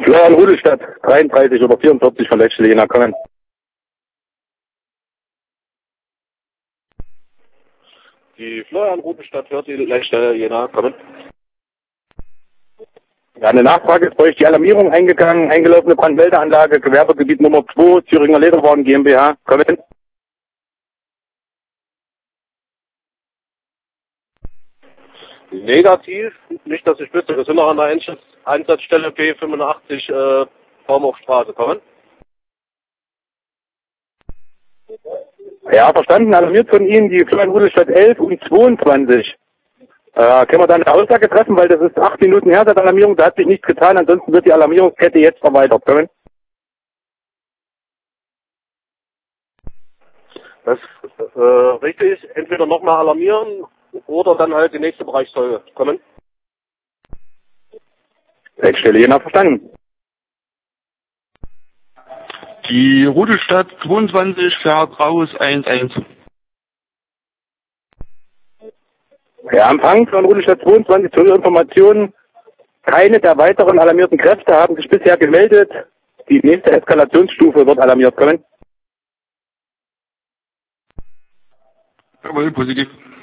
Florian Rudelstadt, 33 oder 44 von Lechtle, Jena, kommen. Die Florian Rudelstadt hört die Lechtle, Jena, kommen. Ja, eine Nachfrage ist bei euch die Alarmierung eingegangen, eingelaufene Brandmeldeanlage, Gewerbegebiet Nummer 2, Thüringer Lederwaren GmbH, kommen. Negativ, nicht, dass ich wüsste, wir sind noch an der Einsatzstelle P85 Baumhochstraße, kommen. Ja, verstanden, alarmiert von Ihnen die Florian Rudelstadt 11 und 22. Können wir da eine Aussage treffen, weil das ist 8 Minuten her seit der Alarmierung, da hat sich nichts getan, ansonsten wird die Alarmierungskette jetzt erweitert, kommen. Das ist richtig, entweder nochmal alarmieren oder dann halt die nächste Bereichszeuge kommen. Lechtle, Jena, verstanden. Die Rudelstadt 22 fährt raus 11. Ja, Empfang von Rudelstadt 22 zur Information. Keine der weiteren alarmierten Kräfte haben sich bisher gemeldet. Die nächste Eskalationsstufe wird alarmiert, kommen. Jawohl, positiv.